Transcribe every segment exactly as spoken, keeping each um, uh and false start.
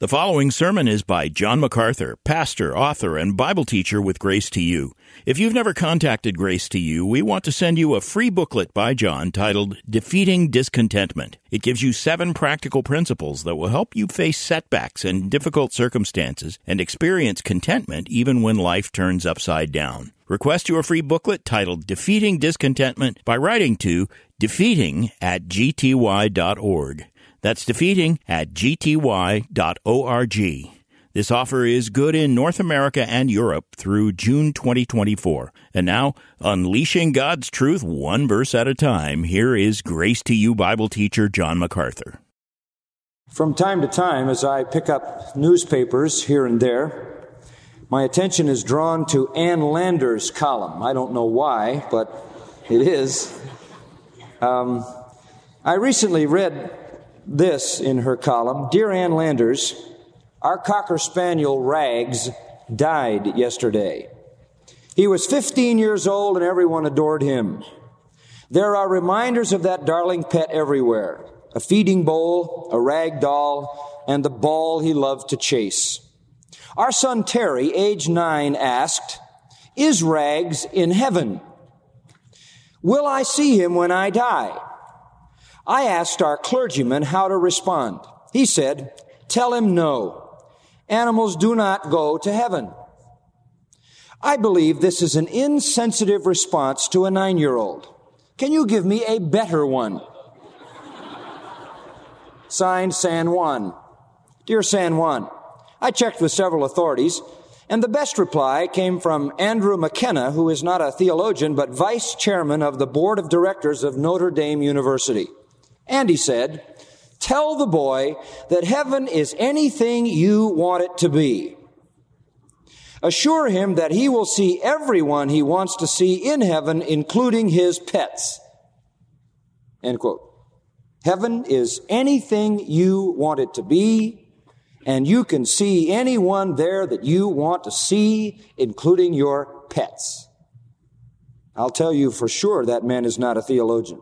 The following sermon is by John MacArthur, pastor, author, and Bible teacher with Grace to You. If you've never contacted Grace to You, we want to send you a free booklet by John titled Defeating Discontentment. It gives you seven practical principles that will help you face setbacks and difficult circumstances and experience contentment even when life turns upside down. Request your free booklet titled Defeating Discontentment by writing to defeating at g t y dot org. That's defeating at g t y dot org. This offer is good in North America and Europe through June twenty twenty-four. And now, unleashing God's truth one verse at a time, here is Grace to You Bible teacher John MacArthur. From time to time, as I pick up newspapers here and there, my attention is drawn to Ann Landers' column. I don't know why, but it is. Um, I recently read this in her column. Dear Ann Landers, our Cocker Spaniel Rags died yesterday. He was fifteen years old and everyone adored him. There are reminders of that darling pet everywhere. A feeding bowl, a rag doll, and the ball he loved to chase. Our son Terry, age nine, asked, "Is Rags in heaven? Will I see him when I die?" I asked our clergyman how to respond. He said, "Tell him no. Animals do not go to heaven." I believe this is an insensitive response to a nine-year-old. Can you give me a better one? Signed, San Juan. Dear San Juan, I checked with several authorities, and the best reply came from Andrew McKenna, who is not a theologian, but vice chairman of the board of directors of Notre Dame University. And he said, "Tell the boy that heaven is anything you want it to be. Assure him that he will see everyone he wants to see in heaven, including his pets." End quote. Heaven is anything you want it to be, and you can see anyone there that you want to see, including your pets. I'll tell you for sure that man is not a theologian.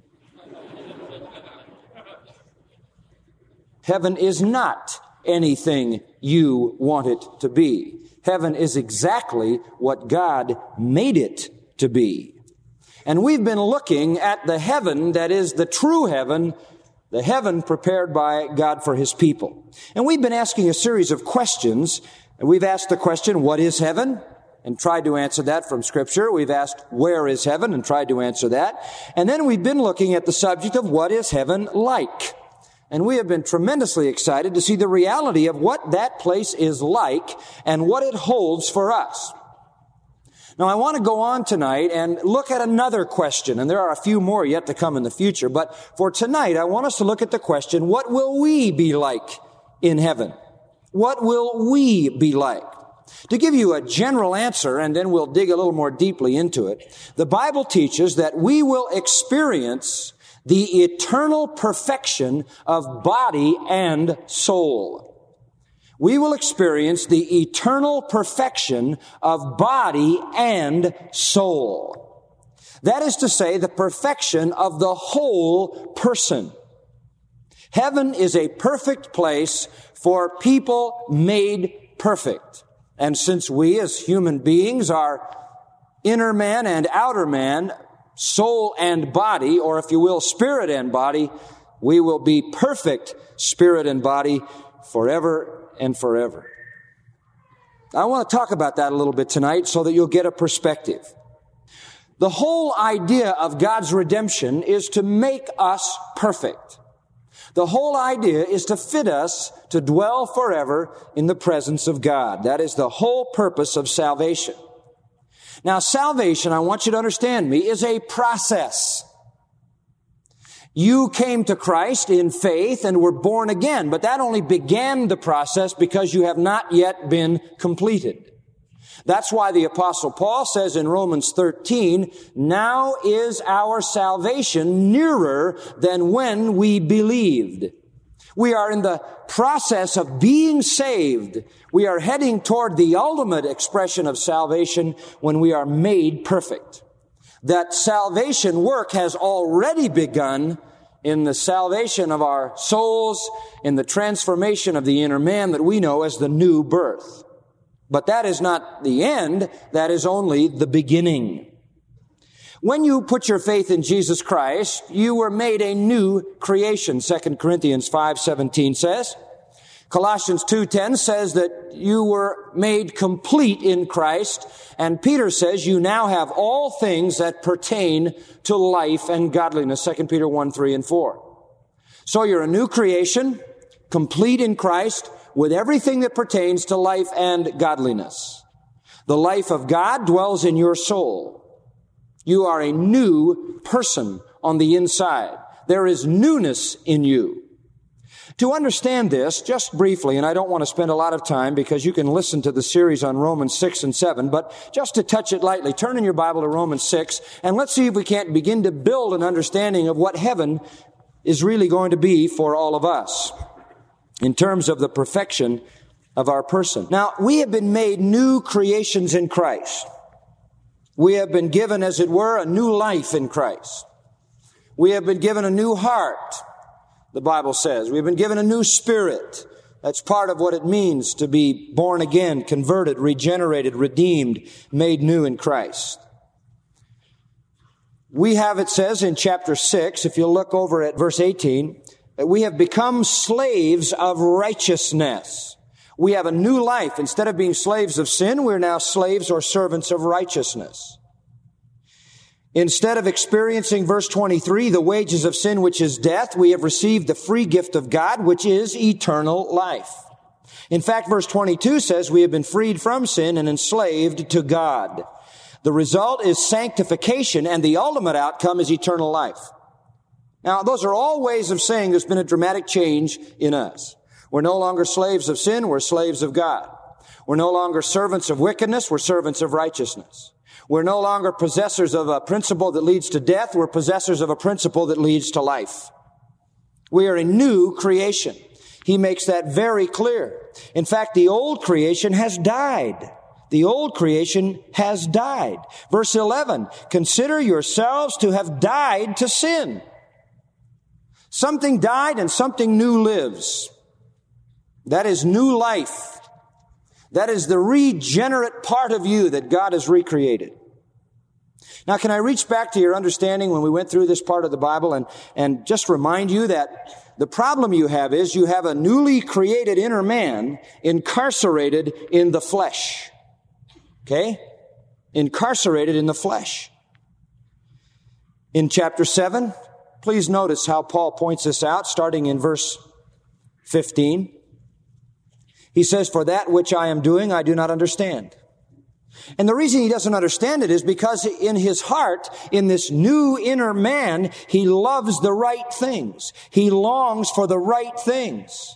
Heaven is not anything you want it to be. Heaven is exactly what God made it to be. And we've been looking at the heaven that is the true heaven, the heaven prepared by God for His people. And we've been asking a series of questions. And we've asked the question, what is heaven? And tried to answer that from Scripture. We've asked, where is heaven? And tried to answer that. And then we've been looking at the subject of what is heaven like? And we have been tremendously excited to see the reality of what that place is like and what it holds for us. Now, I want to go on tonight and look at another question, and there are a few more yet to come in the future. But for tonight, I want us to look at the question, what will we be like in heaven? What will we be like? To give you a general answer, and then we'll dig a little more deeply into it, the Bible teaches that we will experience the eternal perfection of body and soul. We will experience the eternal perfection of body and soul. That is to say, the perfection of the whole person. Heaven is a perfect place for people made perfect. And since we as human beings are inner man and outer man, soul and body, or if you will, spirit and body, we will be perfect spirit and body forever and forever. I want to talk about that a little bit tonight so that you'll get a perspective. The whole idea of God's redemption is to make us perfect. The whole idea is to fit us to dwell forever in the presence of God. That is the whole purpose of salvation. Now, salvation, I want you to understand me, is a process. You came to Christ in faith and were born again, but that only began the process because you have not yet been completed. That's why the Apostle Paul says in Romans thirteen, "Now is our salvation nearer than when we believed." We are in the process of being saved. We are heading toward the ultimate expression of salvation when we are made perfect. That salvation work has already begun in the salvation of our souls, in the transformation of the inner man that we know as the new birth. But that is not the end. That is only the beginning. When you put your faith in Jesus Christ, you were made a new creation, Second Corinthians five seventeen says. Colossians two ten says that you were made complete in Christ, and Peter says you now have all things that pertain to life and godliness, Second Peter one three and four. So you're a new creation, complete in Christ, with everything that pertains to life and godliness. The life of God dwells in your soul. You are a new person on the inside. There is newness in you. To understand this, just briefly, and I don't want to spend a lot of time because you can listen to the series on Romans six and seven, but just to touch it lightly, turn in your Bible to Romans six, and let's see if we can't begin to build an understanding of what heaven is really going to be for all of us in terms of the perfection of our person. Now, we have been made new creations in Christ. We have been given, as it were, a new life in Christ. We have been given a new heart, the Bible says. We've been given a new spirit. That's part of what it means to be born again, converted, regenerated, redeemed, made new in Christ. We have, it says in chapter six, if you look over at verse eighteen, that we have become slaves of righteousness. We have a new life. Instead of being slaves of sin, we're now slaves or servants of righteousness. Instead of experiencing, verse twenty-three, the wages of sin, which is death, we have received the free gift of God, which is eternal life. In fact, verse twenty-two says we have been freed from sin and enslaved to God. The result is sanctification, and the ultimate outcome is eternal life. Now, those are all ways of saying there's been a dramatic change in us. We're no longer slaves of sin, we're slaves of God. We're no longer servants of wickedness, we're servants of righteousness. We're no longer possessors of a principle that leads to death, we're possessors of a principle that leads to life. We are a new creation. He makes that very clear. In fact, the old creation has died. The old creation has died. Verse eleven, consider yourselves to have died to sin. Something died and something new lives. That is new life. That is the regenerate part of you that God has recreated. Now, can I reach back to your understanding when we went through this part of the Bible and, and just remind you that the problem you have is you have a newly created inner man incarcerated in the flesh. Okay? Incarcerated in the flesh. In chapter seven, please notice how Paul points this out, starting in verse fifteen. He says, for that which I am doing, I do not understand. And the reason he doesn't understand it is because in his heart, in this new inner man, he loves the right things. He longs for the right things.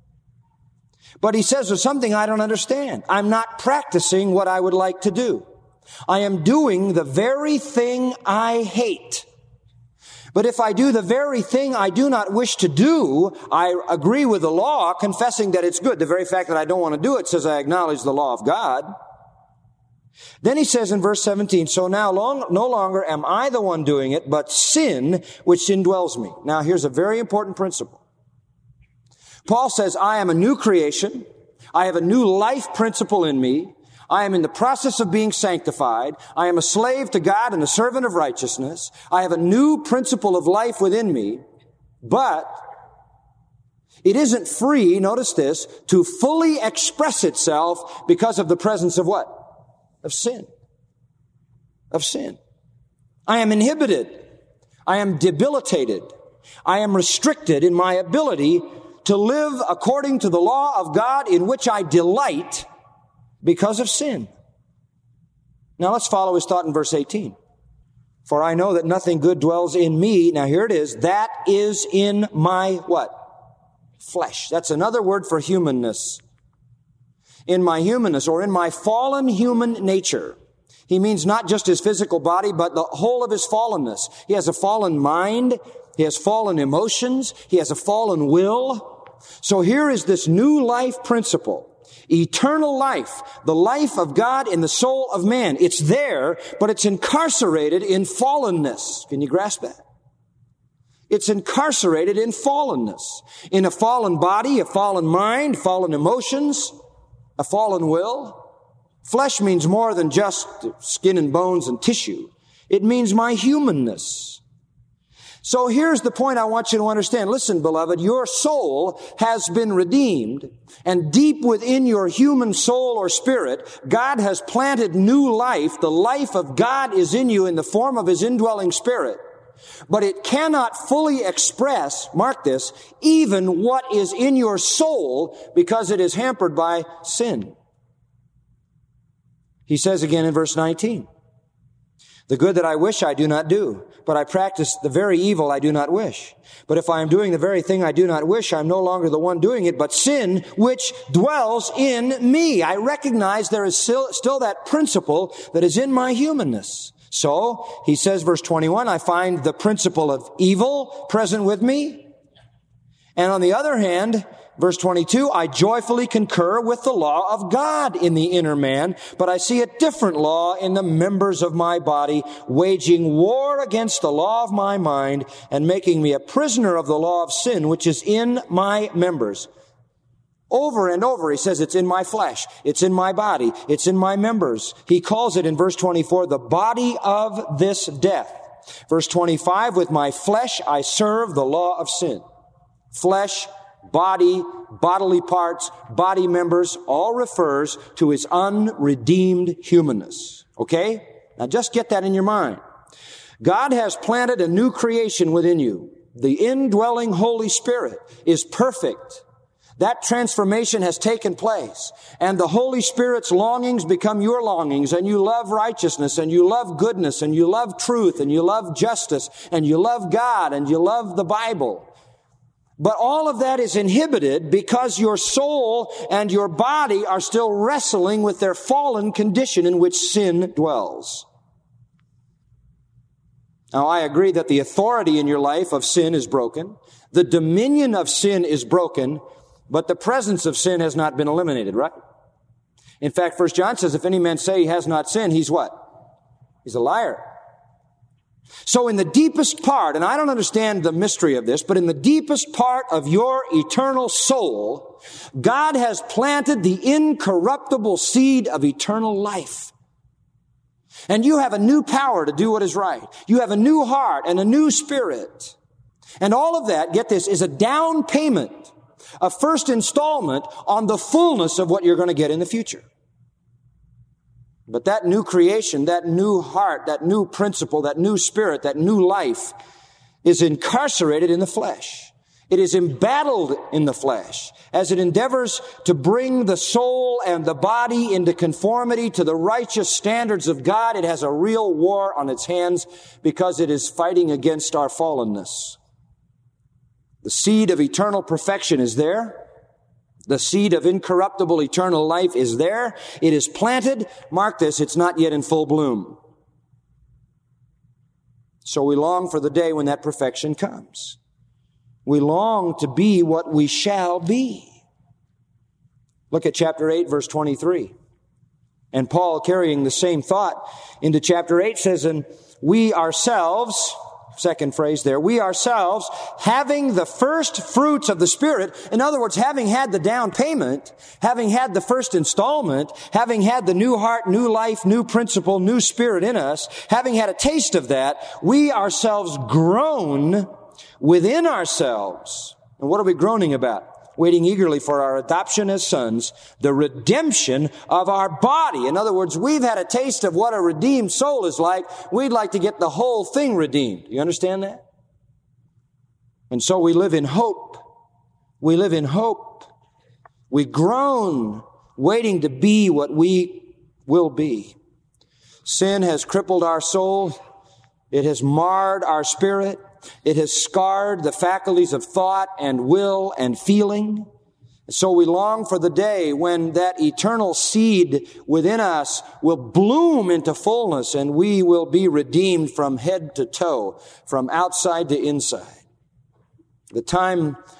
But he says there's something I don't understand. I'm not practicing what I would like to do. I am doing the very thing I hate. But if I do the very thing I do not wish to do, I agree with the law, confessing that it's good. The very fact that I don't want to do it says I acknowledge the law of God. Then he says in verse seventeen, so now long, no longer am I the one doing it, but sin which indwells me. Now here's a very important principle. Paul says, I am a new creation. I have a new life principle in me. I am in the process of being sanctified. I am a slave to God and a servant of righteousness. I have a new principle of life within me, but it isn't free, notice this, to fully express itself because of the presence of what? Of sin. Of sin. I am inhibited. I am debilitated. I am restricted in my ability to live according to the law of God in which I delight because of sin. Now let's follow his thought in verse eighteen. For I know that nothing good dwells in me. Now here it is. That is in my what? Flesh. That's another word for humanness. In my humanness, or in my fallen human nature. He means not just his physical body, but the whole of his fallenness. He has a fallen mind. He has fallen emotions. He has a fallen will. So here is this new life principle. Eternal life, the life of God in the soul of man. It's there, but it's incarcerated in fallenness. Can you grasp that? It's incarcerated in fallenness, in a fallen body, a fallen mind, fallen emotions, a fallen will. Flesh means more than just skin and bones and tissue. It means my humanness. So here's the point I want you to understand. Listen, beloved, your soul has been redeemed, and deep within your human soul or spirit, God has planted new life. The life of God is in you in the form of His indwelling Spirit. But it cannot fully express, mark this, even what is in your soul because it is hampered by sin. He says again in verse nineteen, the good that I wish I do not do, but I practice the very evil I do not wish. But if I am doing the very thing I do not wish, I am no longer the one doing it, but sin which dwells in me. I recognize there is still, still that principle that is in my humanness. So, he says, verse twenty-one, I find the principle of evil present with me. And on the other hand, verse twenty-two, I joyfully concur with the law of God in the inner man, but I see a different law in the members of my body, waging war against the law of my mind and making me a prisoner of the law of sin, which is in my members. Over and over, he says, it's in my flesh, it's in my body, it's in my members. He calls it in verse twenty-four, the body of this death. Verse twenty-five, with my flesh I serve the law of sin. Flesh, body, bodily parts, body members, all refers to his unredeemed humanness. Okay? Now just get that in your mind. God has planted a new creation within you. The indwelling Holy Spirit is perfect. That transformation has taken place, and the Holy Spirit's longings become your longings, and you love righteousness, and you love goodness, and you love truth, and you love justice, and you love God, and you love the Bible. But all of that is inhibited because your soul and your body are still wrestling with their fallen condition in which sin dwells. Now, I agree that the authority in your life of sin is broken. The dominion of sin is broken. But the presence of sin has not been eliminated, right? In fact, First John says, if any man say he has not sinned, he's what? He's a liar. So in the deepest part, and I don't understand the mystery of this, but in the deepest part of your eternal soul, God has planted the incorruptible seed of eternal life. And you have a new power to do what is right. You have a new heart and a new spirit. And all of that, get this, is a down payment, a first installment on the fullness of what you're going to get in the future. But that new creation, that new heart, that new principle, that new spirit, that new life is incarcerated in the flesh. It is embattled in the flesh as it endeavors to bring the soul and the body into conformity to the righteous standards of God. It has a real war on its hands because it is fighting against our fallenness. The seed of eternal perfection is there. The seed of incorruptible eternal life is there. It is planted. Mark this, it's not yet in full bloom. So we long for the day when that perfection comes. We long to be what we shall be. Look at chapter eight, verse twenty-three. And Paul, carrying the same thought into chapter eight, says, and we ourselves... Second phrase there. We ourselves, having the first fruits of the Spirit, in other words, having had the down payment, having had the first installment, having had the new heart, new life, new principle, new spirit in us, having had a taste of that, we ourselves groan within ourselves. And what are we groaning about? Waiting eagerly for our adoption as sons, the redemption of our body. In other words, we've had a taste of what a redeemed soul is like. We'd like to get the whole thing redeemed. You understand that? And so we live in hope. We live in hope. We groan, waiting to be what we will be. Sin has crippled our soul. It has marred our spirit. It has scarred the faculties of thought and will and feeling. So we long for the day when that eternal seed within us will bloom into fullness and we will be redeemed from head to toe, from outside to inside. The time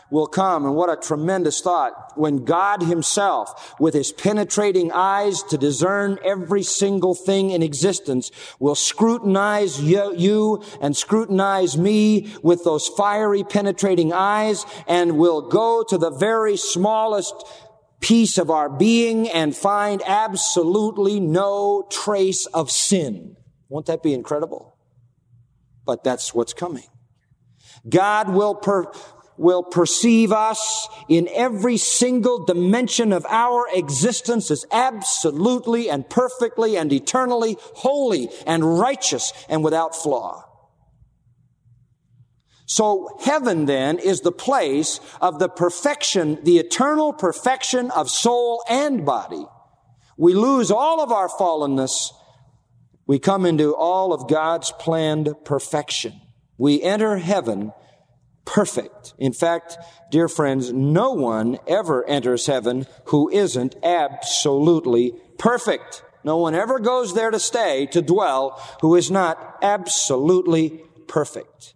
will come. And what a tremendous thought when God himself, with his penetrating eyes to discern every single thing in existence, will scrutinize you, you and scrutinize me with those fiery penetrating eyes, and will go to the very smallest piece of our being and find absolutely no trace of sin. Won't that be incredible? But that's what's coming. God will per, will perceive us in every single dimension of our existence as absolutely and perfectly and eternally holy and righteous and without flaw. So heaven then is the place of the perfection, the eternal perfection of soul and body. We lose all of our fallenness. We come into all of God's planned perfection. We enter heaven perfect. In fact, dear friends, no one ever enters heaven who isn't absolutely perfect. No one ever goes there to stay, to dwell, who is not absolutely perfect.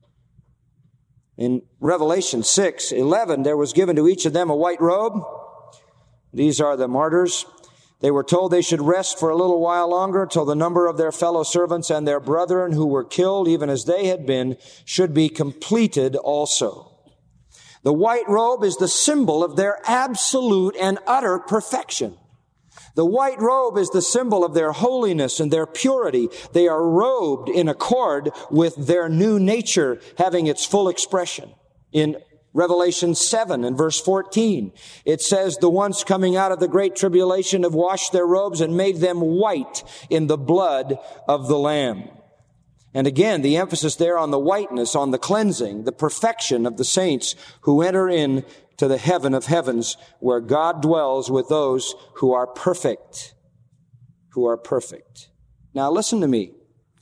In Revelation six eleven, there was given to each of them a white robe. These are the martyrs. They were told they should rest for a little while longer till the number of their fellow servants and their brethren who were killed, even as they had been, should be completed also. The white robe is the symbol of their absolute and utter perfection. The white robe is the symbol of their holiness and their purity. They are robed in accord with their new nature having its full expression. In Revelation seven and verse fourteen, it says, the ones coming out of the great tribulation have washed their robes and made them white in the blood of the Lamb. And again, the emphasis there on the whiteness, on the cleansing, the perfection of the saints who enter in to the heaven of heavens, where God dwells with those who are perfect, who are perfect. Now listen to me.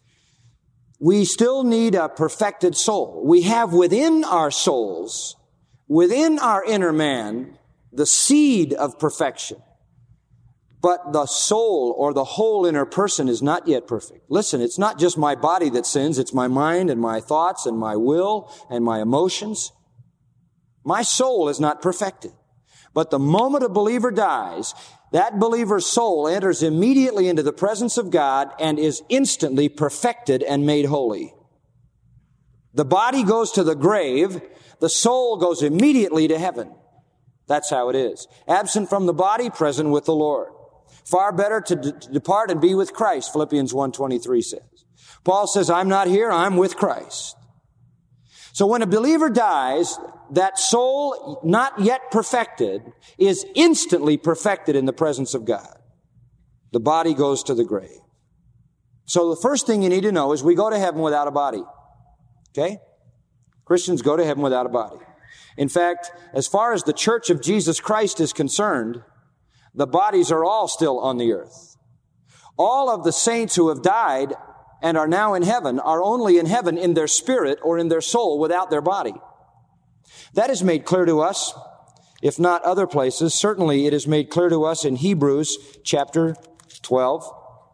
We still need a perfected soul. We have within our souls, within our inner man, the seed of perfection. But the soul or the whole inner person is not yet perfect. Listen, it's not just my body that sins, it's my mind and my thoughts and my will and my emotions. My soul is not perfected. But the moment a believer dies, that believer's soul enters immediately into the presence of God and is instantly perfected and made holy. The body goes to the grave, the soul goes immediately to heaven. That's how it is. Absent from the body, present with the Lord. Far better to, d- to depart and be with Christ, Philippians one twenty-three says. Paul says, I'm not here, I'm with Christ. So when a believer dies, that soul, not yet perfected, is instantly perfected in the presence of God. The body goes to the grave. So the first thing you need to know is we go to heaven without a body. Okay? Christians go to heaven without a body. In fact, as far as the Church of Jesus Christ is concerned, the bodies are all still on the earth. All of the saints who have died and are now in heaven are only in heaven in their spirit or in their soul without their body. That is made clear to us, if not other places. Certainly it is made clear to us in Hebrews chapter twelve.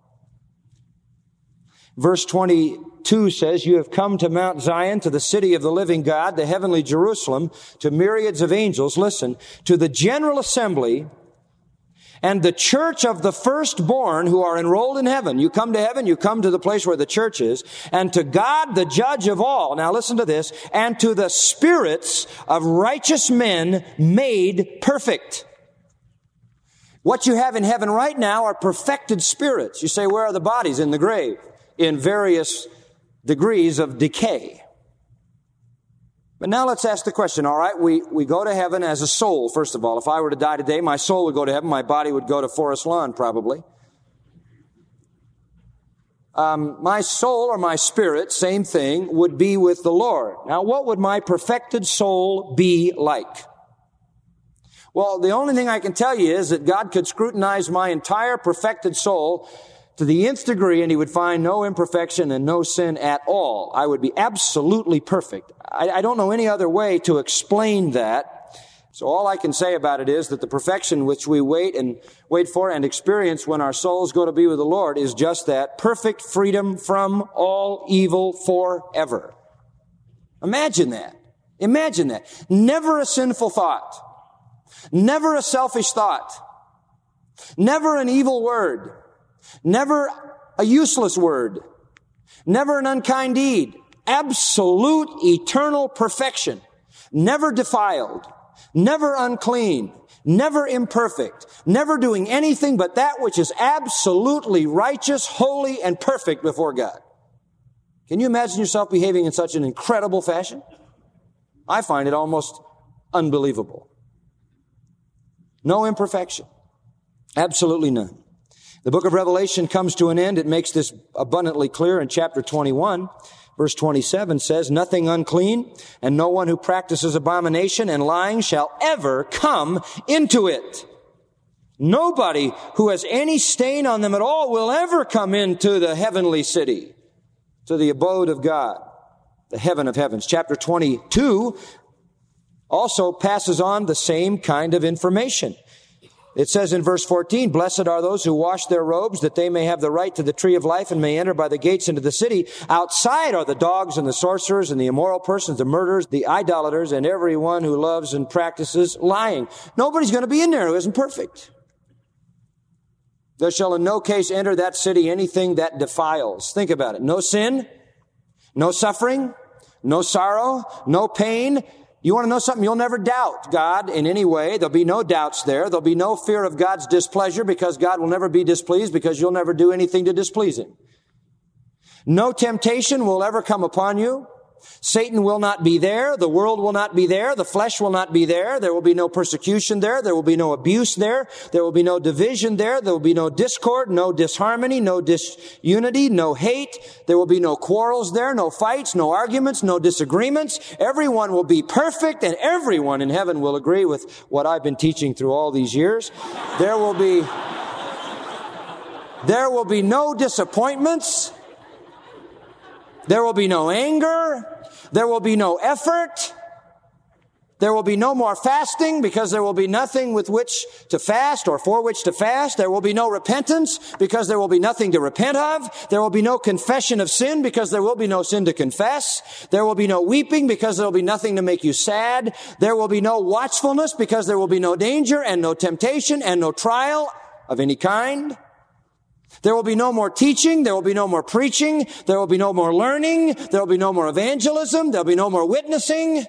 Verse twenty-two says, you have come to Mount Zion, to the city of the living God, the heavenly Jerusalem, to myriads of angels, listen, to the general assembly and the church of the firstborn who are enrolled in heaven. You come to heaven, you come to the place where the church is, and to God, the judge of all. Now listen to this. And to the spirits of righteous men made perfect. What you have in heaven right now are perfected spirits. You say, where are the bodies? In the grave, in various degrees of decay. But now let's ask the question, all right, we, we go to heaven as a soul, first of all. If I were to die today, my soul would go to heaven, my body would go to Forest Lawn, probably. Um, my soul or my spirit, same thing, would be with the Lord. Now, what would my perfected soul be like? Well, the only thing I can tell you is that God could scrutinize my entire perfected soul to the nth degree, and he would find no imperfection and no sin at all. I would be absolutely perfect. I, I don't know any other way to explain that. So all I can say about it is that the perfection which we wait and wait for and experience when our souls go to be with the Lord is just that, perfect freedom from all evil forever. Imagine that. Imagine that. Never a sinful thought. Never a selfish thought. Never an evil word. Never a useless word. Never an unkind deed. Absolute eternal perfection. Never defiled. Never unclean. Never imperfect. Never doing anything but that which is absolutely righteous, holy, and perfect before God. Can you imagine yourself behaving in such an incredible fashion? I find it almost unbelievable. No imperfection. Absolutely none. The book of Revelation comes to an end. It makes this abundantly clear in chapter twenty-one. Verse twenty-seven says, nothing unclean and no one who practices abomination and lying shall ever come into it. Nobody who has any stain on them at all will ever come into the heavenly city, to the abode of God, the heaven of heavens. Chapter twenty-two also passes on the same kind of information. It says in verse fourteen, blessed are those who wash their robes, that they may have the right to the tree of life and may enter by the gates into the city. Outside are the dogs and the sorcerers and the immoral persons, the murderers, the idolaters, and everyone who loves and practices lying. Nobody's going to be in there who isn't perfect. There shall in no case enter that city anything that defiles. Think about it. No sin, no suffering, no sorrow, no pain. You want to know something? You'll never doubt God in any way. There'll be no doubts there. There'll be no fear of God's displeasure because God will never be displeased because you'll never do anything to displease Him. No temptation will ever come upon you. Satan will not be there. The world will not be there. The flesh will not be there. There will be no persecution there. There will be no abuse there. There will be no division there. There will be no discord, no disharmony, no disunity, no hate. There will be no quarrels there, no fights, no arguments, no disagreements. Everyone will be perfect and everyone in heaven will agree with what I've been teaching through all these years. There will be, there will be no disappointments. There will be no anger. There will be no effort. There will be no more fasting because there will be nothing with which to fast or for which to fast. There will be no repentance because there will be nothing to repent of. There will be no confession of sin because there will be no sin to confess. There will be no weeping because there will be nothing to make you sad. There will be no watchfulness because there will be no danger and no temptation and no trial of any kind. There will be no more teaching. There will be no more preaching. There will be no more learning. There will be no more evangelism. There will be no more witnessing.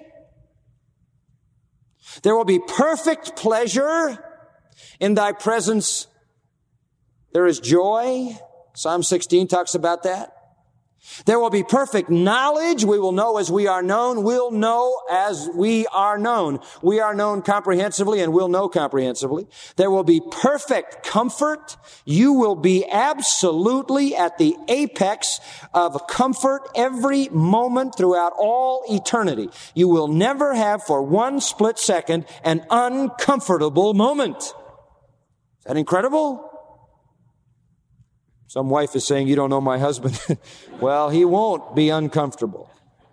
There will be perfect pleasure in thy presence. There is joy. Psalm sixteen talks about that. There will be perfect knowledge. We will know as we are known. We'll know as we are known. We are known comprehensively and we'll know comprehensively. There will be perfect comfort. You will be absolutely at the apex of comfort every moment throughout all eternity. You will never have for one split second an uncomfortable moment. Is that incredible? Some wife is saying, you don't know my husband. Well, he won't be uncomfortable.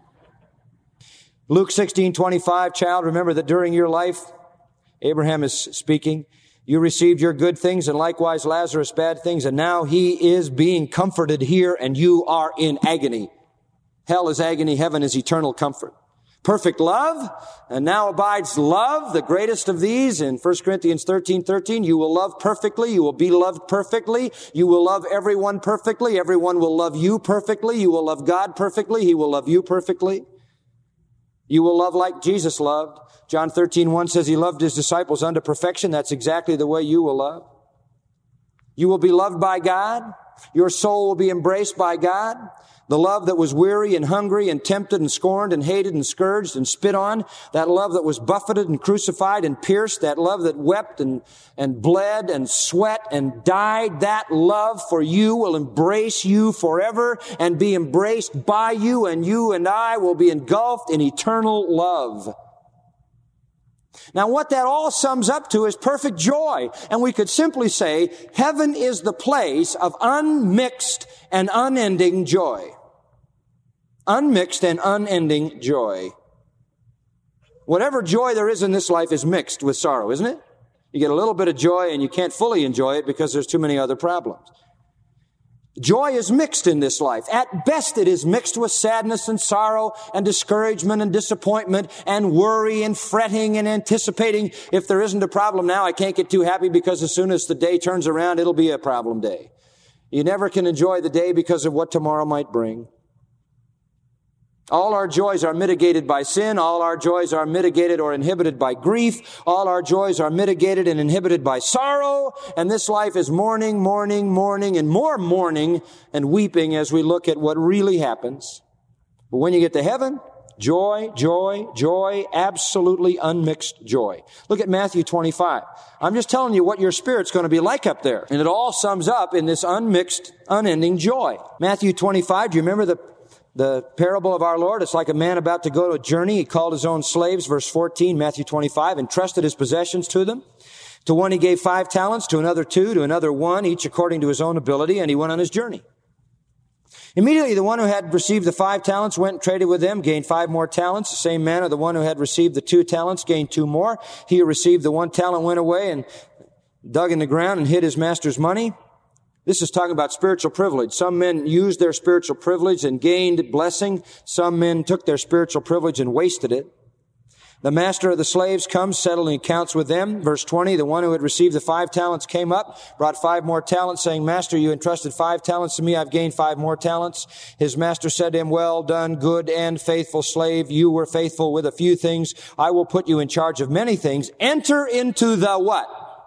Luke sixteen twenty-five, child, remember that during your life, Abraham is speaking, you received your good things and likewise Lazarus bad things, and now he is being comforted here and you are in agony. Hell is agony, heaven is eternal comfort. Perfect love, and now abides love, the greatest of these in First Corinthians thirteen thirteen. You will love perfectly. You will be loved perfectly. You will love everyone perfectly. Everyone will love you perfectly. You will love God perfectly. He will love you perfectly. You will love like Jesus loved. John thirteen one says he loved his disciples unto perfection. That's exactly the way you will love. You will be loved by God. Your soul will be embraced by God. The love that was weary and hungry and tempted and scorned and hated and scourged and spit on. That love that was buffeted and crucified and pierced. That love that wept and, and bled and sweat and died. That love for you will embrace you forever and be embraced by you, and you and I will be engulfed in eternal love. Now, what that all sums up to is perfect joy. And we could simply say, heaven is the place of unmixed and unending joy. Unmixed and unending joy. Whatever joy there is in this life is mixed with sorrow, isn't it? You get a little bit of joy and you can't fully enjoy it because there's too many other problems. Joy is mixed in this life. At best, it is mixed with sadness and sorrow and discouragement and disappointment and worry and fretting and anticipating. If there isn't a problem now, I can't get too happy because as soon as the day turns around, it'll be a problem day. You never can enjoy the day because of what tomorrow might bring. All our joys are mitigated by sin. All our joys are mitigated or inhibited by grief. All our joys are mitigated and inhibited by sorrow. And this life is mourning, mourning, mourning, and more mourning and weeping as we look at what really happens. But when you get to heaven, joy, joy, joy, absolutely unmixed joy. Look at Matthew twenty-five. I'm just telling you what your spirit's going to be like up there. And it all sums up in this unmixed, unending joy. Matthew twenty-five, do you remember the The parable of our Lord? It's like a man about to go to a journey. He called his own slaves, verse fourteen, Matthew twenty-five, entrusted his possessions to them. To one he gave five talents, to another two, to another one, each according to his own ability, and he went on his journey. Immediately the one who had received the five talents went and traded with them, gained five more talents. The same manner, the one who had received the two talents gained two more. He who received the one talent went away and dug in the ground and hid his master's money. This is talking about spiritual privilege. Some men used their spiritual privilege and gained blessing. Some men took their spiritual privilege and wasted it. The master of the slaves comes, settling accounts with them. Verse twenty, the one who had received the five talents came up, brought five more talents, saying, Master, you entrusted five talents to me. I've gained five more talents. His master said to him, Well done, good and faithful slave. You were faithful with a few things. I will put you in charge of many things. Enter into the what?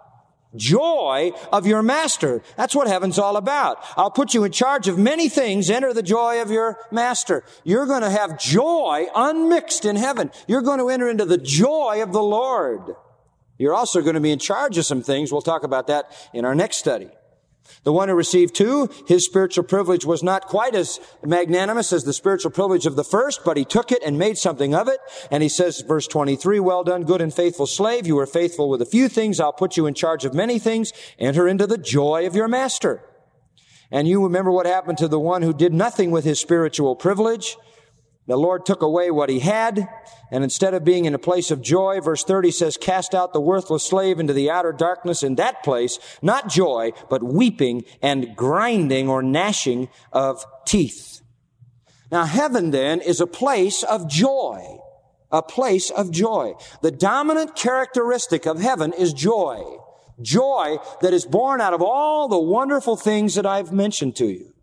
Joy of your master. That's what heaven's all about. I'll put you in charge of many things. Enter the joy of your master. You're going to have joy unmixed in heaven. You're going to enter into the joy of the Lord. You're also going to be in charge of some things. We'll talk about that in our next study. The one who received two, his spiritual privilege was not quite as magnanimous as the spiritual privilege of the first, but he took it and made something of it. And he says, verse twenty-three, Well done, good and faithful slave. You were faithful with a few things. I'll put you in charge of many things. Enter into the joy of your master. And you remember what happened to the one who did nothing with his spiritual privilege. The Lord took away what he had, and instead of being in a place of joy, verse thirty says, Cast out the worthless slave into the outer darkness. In that place, not joy, but weeping and grinding or gnashing of teeth. Now, heaven then is a place of joy, a place of joy. The dominant characteristic of heaven is joy, joy that is born out of all the wonderful things that I've mentioned to you.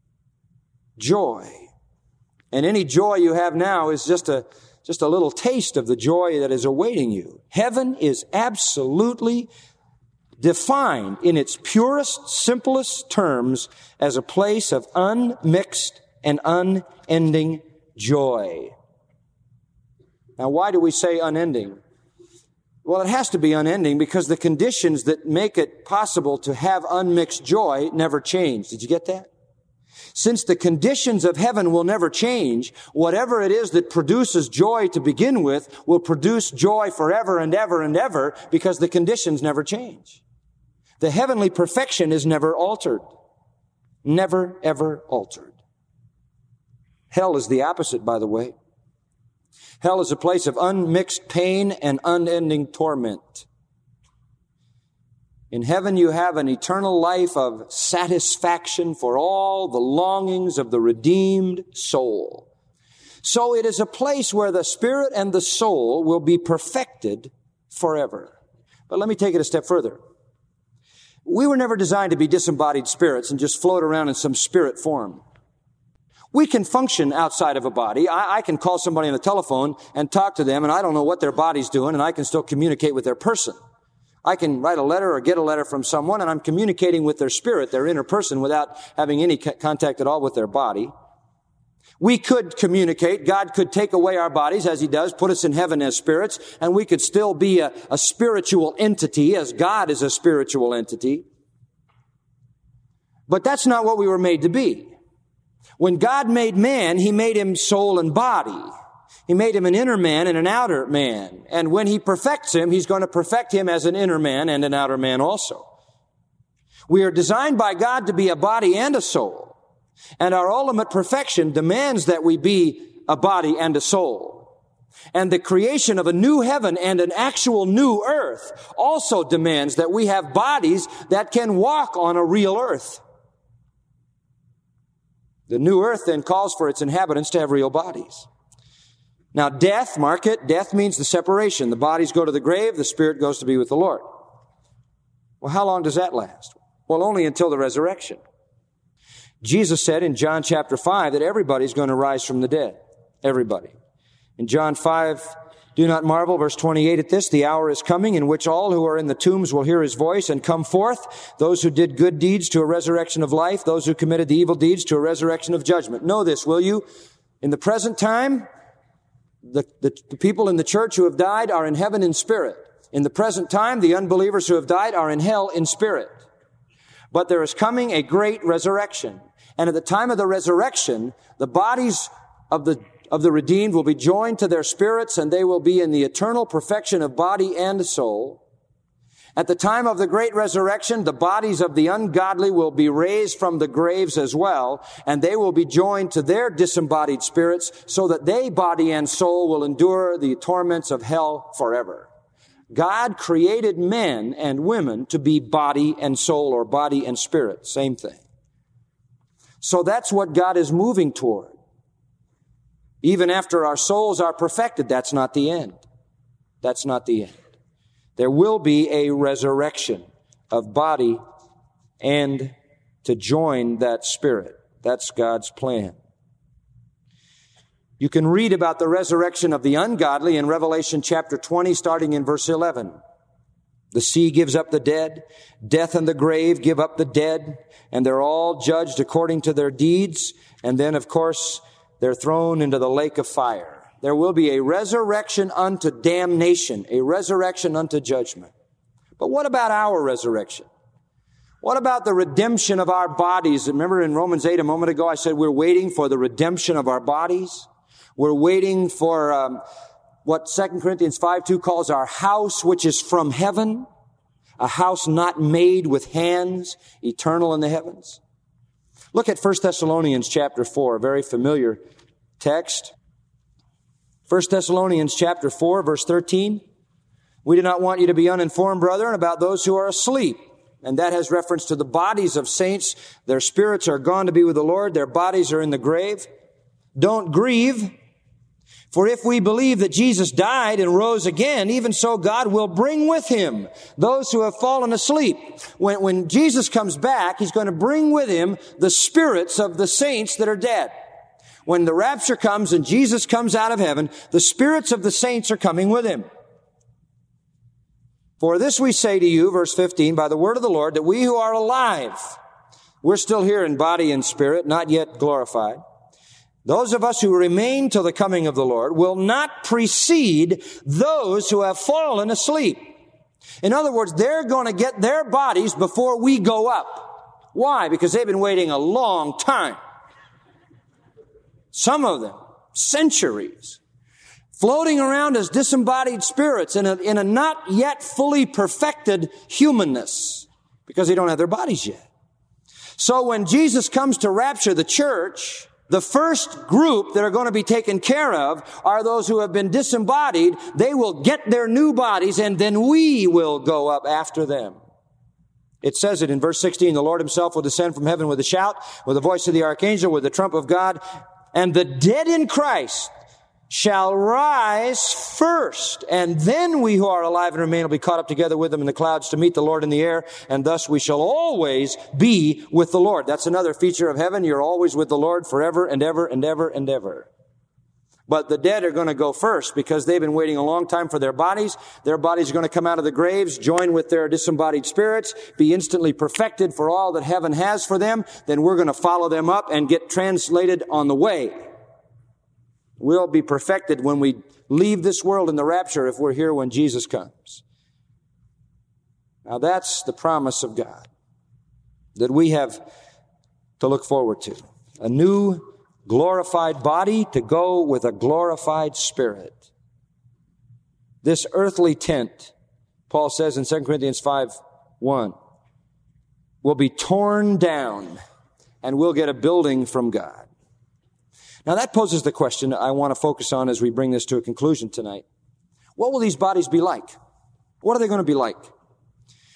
Joy. And any joy you have now is just a, just a little taste of the joy that is awaiting you. Heaven is absolutely defined in its purest, simplest terms as a place of unmixed and unending joy. Now, why do we say unending? Well, it has to be unending because the conditions that make it possible to have unmixed joy never change. Did you get that? Since the conditions of heaven will never change, whatever it is that produces joy to begin with will produce joy forever and ever and ever because the conditions never change. The heavenly perfection is never altered. Never, ever altered. Hell is the opposite, by the way. Hell is a place of unmixed pain and unending torment. In heaven you have an eternal life of satisfaction for all the longings of the redeemed soul. So it is a place where the spirit and the soul will be perfected forever. But let me take it a step further. We were never designed to be disembodied spirits and just float around in some spirit form. We can function outside of a body. I, I can call somebody on the telephone and talk to them, and I don't know what their body's doing, and I can still communicate with their person. I can write a letter or get a letter from someone, and I'm communicating with their spirit, their inner person, without having any contact at all with their body. We could communicate. God could take away our bodies, as He does, put us in heaven as spirits, and we could still be a, a spiritual entity, as God is a spiritual entity. But that's not what we were made to be. When God made man, He made him soul and body. He made him an inner man and an outer man. And when He perfects him, He's going to perfect him as an inner man and an outer man also. We are designed by God to be a body and a soul. And our ultimate perfection demands that we be a body and a soul. And the creation of a new heaven and an actual new earth also demands that we have bodies that can walk on a real earth. The new earth then calls for its inhabitants to have real bodies. Now, death, mark it, death means the separation. The bodies go to the grave, the spirit goes to be with the Lord. Well, how long does that last? Well, only until the resurrection. Jesus said in John chapter five that everybody's going to rise from the dead. Everybody. In John five, do not marvel, verse twenty-eight, at this, the hour is coming in which all who are in the tombs will hear his voice and come forth, those who did good deeds to a resurrection of life, those who committed the evil deeds to a resurrection of judgment. Know this, will you? In the present time, the, the, the people in the church who have died are in heaven in spirit. In the present time, the unbelievers who have died are in hell in spirit. But there is coming a great resurrection. And at the time of the resurrection, the bodies of the of the redeemed will be joined to their spirits, and they will be in the eternal perfection of body and soul. At the time of the great resurrection, the bodies of the ungodly will be raised from the graves as well, and they will be joined to their disembodied spirits, so that they, body and soul, will endure the torments of hell forever. God created men and women to be body and soul, or body and spirit, same thing. So that's what God is moving toward. Even after our souls are perfected, that's not the end. That's not the end. There will be a resurrection of body and to join that spirit. That's God's plan. You can read about the resurrection of the ungodly in Revelation chapter twenty, starting in verse eleven. The sea gives up the dead, death and the grave give up the dead, and they're all judged according to their deeds. And then, of course, they're thrown into the lake of fire. There will be a resurrection unto damnation, a resurrection unto judgment. But what about our resurrection? What about the redemption of our bodies? Remember in Romans eight a moment ago, I said we're waiting for the redemption of our bodies. We're waiting for um, what Second Corinthians five two calls our house, which is from heaven, a house not made with hands, eternal in the heavens. Look at First Thessalonians chapter four, a very familiar text. First Thessalonians chapter four, verse thirteen. We do not want you to be uninformed, brethren, about those who are asleep. And that has reference to the bodies of saints. Their spirits are gone to be with the Lord. Their bodies are in the grave. Don't grieve. For if we believe that Jesus died and rose again, even so God will bring with him those who have fallen asleep. When, when Jesus comes back, he's going to bring with him the spirits of the saints that are dead. When the rapture comes and Jesus comes out of heaven, the spirits of the saints are coming with him. For this we say to you, verse fifteen, by the word of the Lord, that we who are alive, we're still here in body and spirit, not yet glorified. Those of us who remain till the coming of the Lord will not precede those who have fallen asleep. In other words, they're going to get their bodies before we go up. Why? Because they've been waiting a long time. Some of them, centuries, floating around as disembodied spirits in a, in a not yet fully perfected humanness, because they don't have their bodies yet. So when Jesus comes to rapture the church, the first group that are going to be taken care of are those who have been disembodied. They will get their new bodies, and then we will go up after them. It says it in verse sixteen, the Lord himself will descend from heaven with a shout, with the voice of the archangel, with the trump of God, and the dead in Christ shall rise first, and then we who are alive and remain will be caught up together with them in the clouds to meet the Lord in the air, and thus we shall always be with the Lord. That's another feature of heaven. You're always with the Lord forever and ever and ever and ever. But the dead are going to go first because they've been waiting a long time for their bodies. Their bodies are going to come out of the graves, join with their disembodied spirits, be instantly perfected for all that heaven has for them. Then we're going to follow them up and get translated on the way. We'll be perfected when we leave this world in the rapture if we're here when Jesus comes. Now that's the promise of God that we have to look forward to. A new glorified body to go with a glorified spirit. This earthly tent, Paul says in Second Corinthians five one, will be torn down and we'll get a building from God. Now that poses the question I want to focus on as we bring this to a conclusion tonight. What will these bodies be like? What are they going to be like?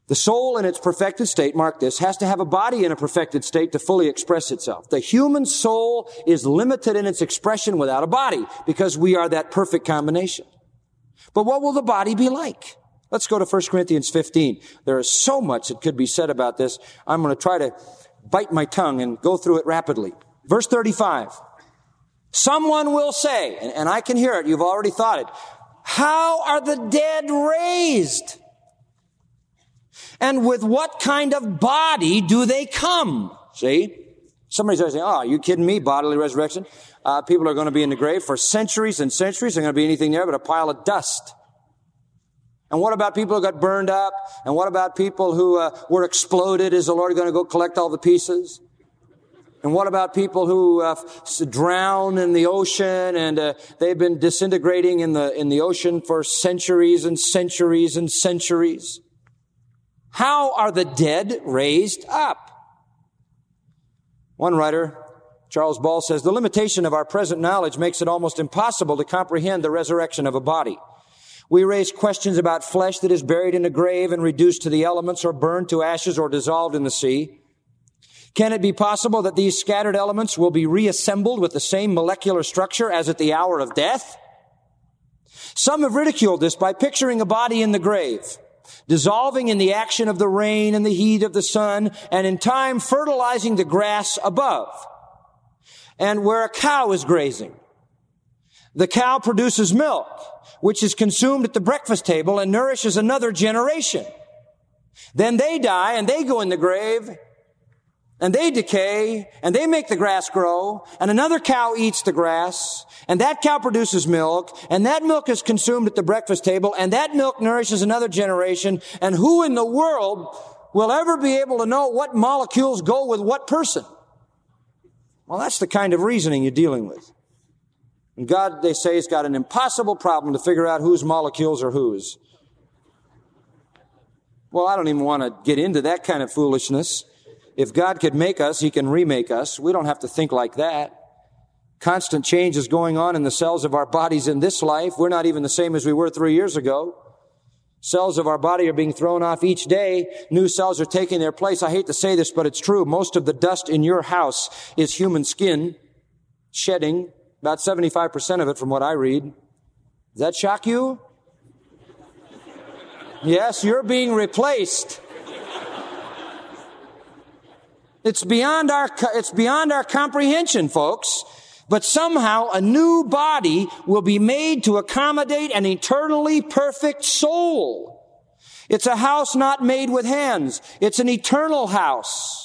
The soul in its perfected state, mark this, has to have a body in a perfected state to fully express itself. The human soul is limited in its expression without a body because we are that perfect combination. But what will the body be like? Let's go to First Corinthians fifteen. There is so much that could be said about this. I'm going to try to bite my tongue and go through it rapidly. Verse thirty-five. Someone will say, and, and I can hear it, you've already thought it, how are the dead raised? And with what kind of body do they come? See? Somebody's saying, oh, are you kidding me? Bodily resurrection? Uh, people are going to be in the grave for centuries and centuries. There's going to be anything there but a pile of dust. And what about people who got burned up? And what about people who uh, were exploded? Is the Lord going to go collect all the pieces? And what about people who uh, drown in the ocean and uh, they've been disintegrating in the in the ocean for centuries and centuries and centuries? How are the dead raised up? One writer, Charles Ball, says, the limitation of our present knowledge makes it almost impossible to comprehend the resurrection of a body. We raise questions about flesh that is buried in a grave and reduced to the elements or burned to ashes or dissolved in the sea. Can it be possible that these scattered elements will be reassembled with the same molecular structure as at the hour of death? Some have ridiculed this by picturing a body in the grave, dissolving in the action of the rain and the heat of the sun, and in time fertilizing the grass above. And where a cow is grazing, the cow produces milk, which is consumed at the breakfast table and nourishes another generation. Then they die and they go in the grave and they decay and they make the grass grow and another cow eats the grass and that cow produces milk and that milk is consumed at the breakfast table and that milk nourishes another generation. And who in the world will ever be able to know what molecules go with what person? Well, that's the kind of reasoning you're dealing with. And God, they say, has got an impossible problem to figure out whose molecules are whose. Well, I don't even want to get into that kind of foolishness. If God could make us, He can remake us. We don't have to think like that. Constant change is going on in the cells of our bodies in this life. We're not even the same as we were three years ago. Cells of our body are being thrown off each day. New cells are taking their place. I hate to say this, but it's true. Most of the dust in your house is human skin shedding. About seventy-five percent of it from what I read. Does that shock you? Yes, you're being replaced. It's beyond our, it's beyond our comprehension, folks. But somehow a new body will be made to accommodate an eternally perfect soul. It's a house not made with hands. It's an eternal house.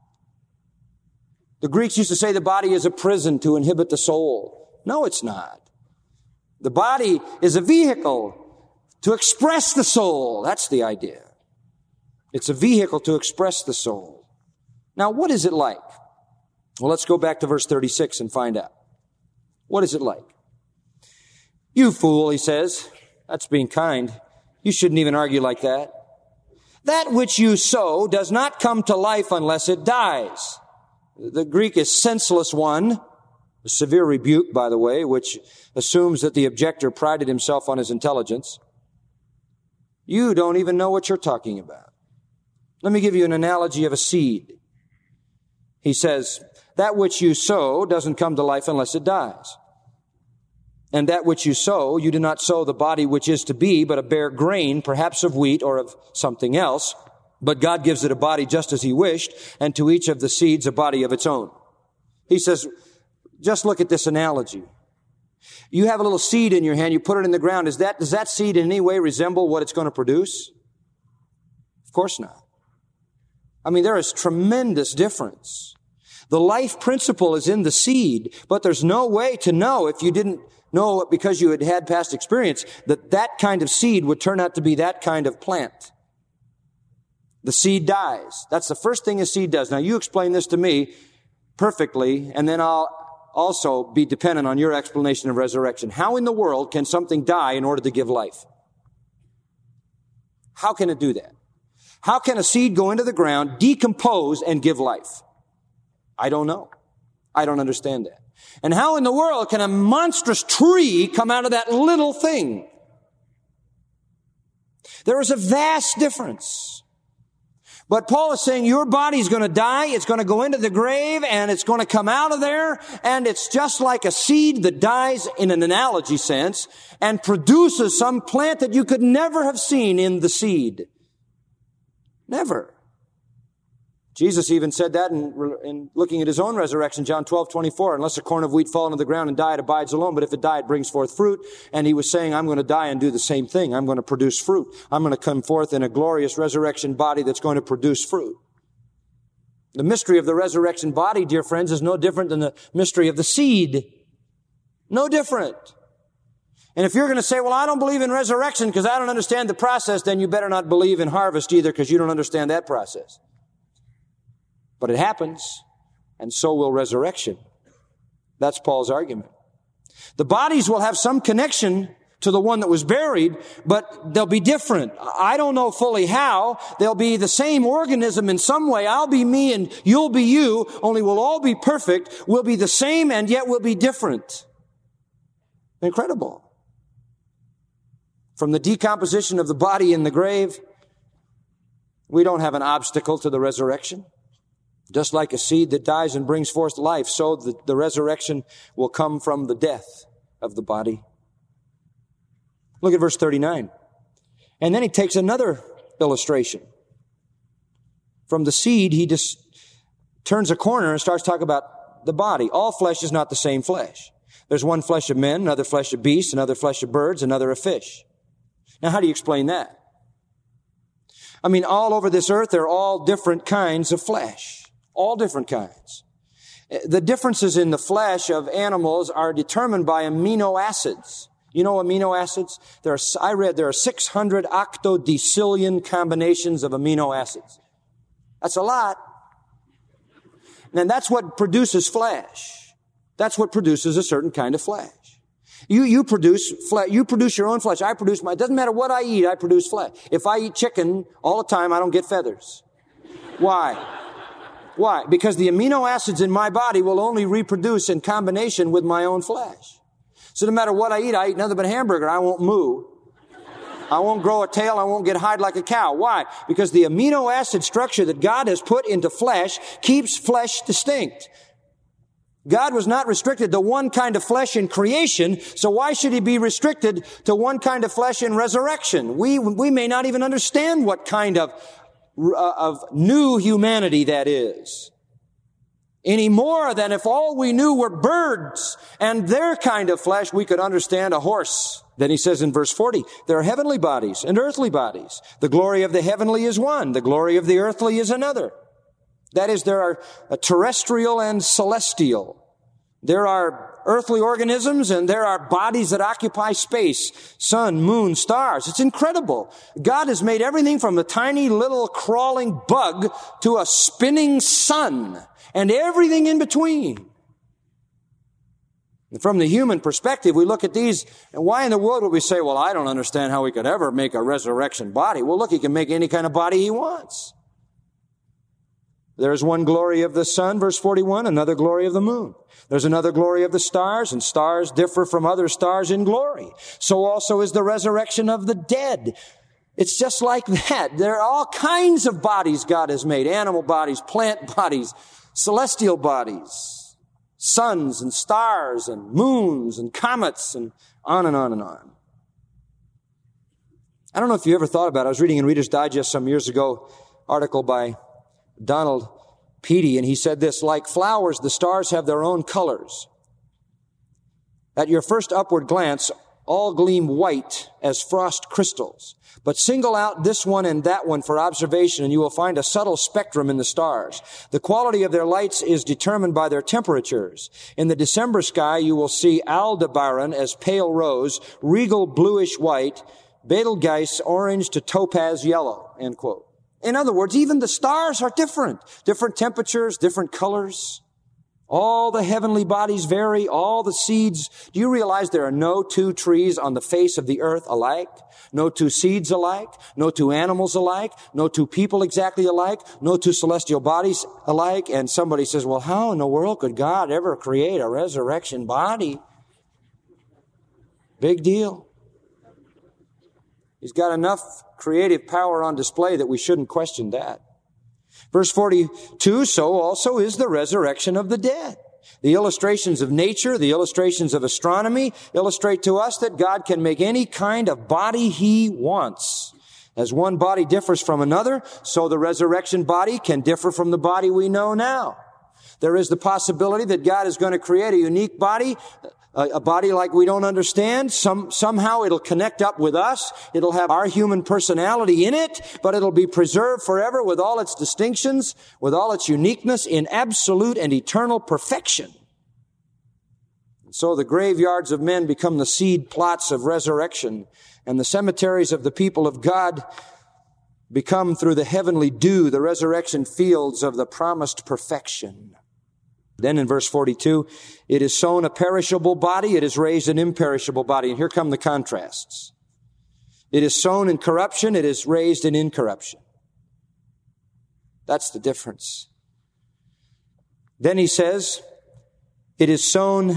The Greeks used to say the body is a prison to inhibit the soul. No, it's not. The body is a vehicle to express the soul. That's the idea. It's a vehicle to express the soul. Now, what is it like? Well, let's go back to verse thirty-six and find out. What is it like? You fool, he says. That's being kind. You shouldn't even argue like that. That which you sow does not come to life unless it dies. The Greek is senseless one, a severe rebuke, by the way, which assumes that the objector prided himself on his intelligence. You don't even know what you're talking about. Let me give you an analogy of a seed. He says, that which you sow doesn't come to life unless it dies. And that which you sow, you do not sow the body which is to be, but a bare grain, perhaps of wheat or of something else. But God gives it a body just as He wished, and to each of the seeds a body of its own. He says, just look at this analogy. You have a little seed in your hand, you put it in the ground. Is that, does that seed in any way resemble what it's going to produce? Of course not. I mean, there is tremendous difference. The life principle is in the seed, but there's no way to know if you didn't know it because you had had past experience that that kind of seed would turn out to be that kind of plant. The seed dies. That's the first thing a seed does. Now, you explain this to me perfectly, and then I'll also be dependent on your explanation of resurrection. How in the world can something die in order to give life? How can it do that? How can a seed go into the ground, decompose, and give life? I don't know. I don't understand that. And how in the world can a monstrous tree come out of that little thing? There is a vast difference. But Paul is saying your body's going to die, it's going to go into the grave, and it's going to come out of there, and it's just like a seed that dies in an analogy sense and produces some plant that you could never have seen in the seed. Never. Jesus even said that in, in looking at his own resurrection, John twelve twenty-four, unless a corn of wheat fall into the ground and die, it abides alone, but if it die, it brings forth fruit. And he was saying, I'm going to die and do the same thing. I'm going to produce fruit. I'm going to come forth in a glorious resurrection body that's going to produce fruit. The mystery of the resurrection body, dear friends, is no different than the mystery of the seed. No different. And if you're going to say, well, I don't believe in resurrection because I don't understand the process, then you better not believe in harvest either because you don't understand that process. But it happens, and so will resurrection. That's Paul's argument. The bodies will have some connection to the one that was buried, but they'll be different. I don't know fully how. They'll be the same organism in some way. I'll be me and you'll be you, only we'll all be perfect. We'll be the same and yet we'll be different. Incredible. From the decomposition of the body in the grave, we don't have an obstacle to the resurrection. Just like a seed that dies and brings forth life, so the, the resurrection will come from the death of the body. Look at verse thirty-nine. And then he takes another illustration. From the seed, he just turns a corner and starts talking about the body. All flesh is not the same flesh. There's one flesh of men, another flesh of beasts, another flesh of birds, another of fish. Now, how do you explain that? I mean, all over this earth, there are all different kinds of flesh. All different kinds. The differences in the flesh of animals are determined by amino acids. You know amino acids? There are, I read there are six hundred octodecillion combinations of amino acids. That's a lot. And that's what produces flesh. That's what produces a certain kind of flesh. You, you produce flesh, you produce your own flesh. I produce my, it doesn't matter what I eat, I produce flesh. If I eat chicken all the time, I don't get feathers. Why? Why? Because the amino acids in my body will only reproduce in combination with my own flesh. So no matter what I eat, I eat nothing but a hamburger, I won't moo. I won't grow a tail, I won't get hide like a cow. Why? Because the amino acid structure that God has put into flesh keeps flesh distinct. God was not restricted to one kind of flesh in creation, so why should he be restricted to one kind of flesh in resurrection? We, we may not even understand what kind of of new humanity that is. Any more than if all we knew were birds and their kind of flesh, we could understand a horse. Then he says in verse forty, there are heavenly bodies and earthly bodies. The glory of the heavenly is one. The glory of the earthly is another. That is, there are a terrestrial and celestial. There are earthly organisms and there are bodies that occupy space. Sun, moon, stars. It's incredible. God has made everything from a tiny little crawling bug to a spinning sun and everything in between. And from the human perspective, we look at these, and why in the world would we say, well, I don't understand how we could ever make a resurrection body. Well, look, he can make any kind of body he wants. There's one glory of the sun, verse forty-one, another glory of the moon. There's another glory of the stars, and stars differ from other stars in glory. So also is the resurrection of the dead. It's just like that. There are all kinds of bodies God has made. Animal bodies, plant bodies, celestial bodies, suns and stars and moons and comets and on and on and on. I don't know if you ever thought about it. I was reading in Reader's Digest some years ago, article by Donald Petey, and he said this, like flowers, the stars have their own colors. At your first upward glance, all gleam white as frost crystals. But single out this one and that one for observation, and you will find a subtle spectrum in the stars. The quality of their lights is determined by their temperatures. In the December sky, you will see Aldebaran as pale rose, regal bluish white, Betelgeuse orange to topaz yellow, end quote. In other words, even the stars are different. Different temperatures, different colors. All the heavenly bodies vary, all the seeds. Do you realize there are no two trees on the face of the earth alike? No two seeds alike? No two animals alike? No two people exactly alike? No two celestial bodies alike? And somebody says, well, how in the world could God ever create a resurrection body? Big deal. He's got enough creative power on display that we shouldn't question that. Verse forty-two, so also is the resurrection of the dead. The illustrations of nature, the illustrations of astronomy illustrate to us that God can make any kind of body He wants. As one body differs from another, so the resurrection body can differ from the body we know now. There is the possibility that God is going to create a unique body, a, a body like we don't understand. Some, somehow it'll connect up with us. It'll have our human personality in it, but it'll be preserved forever with all its distinctions, with all its uniqueness in absolute and eternal perfection. So the graveyards of men become the seed plots of resurrection, and the cemeteries of the people of God become, through the heavenly dew, the resurrection fields of the promised perfection. Then in verse forty-two, it is sown a perishable body, it is raised an imperishable body. And here come the contrasts. It is sown in corruption, it is raised in incorruption. That's the difference. Then he says, it is sown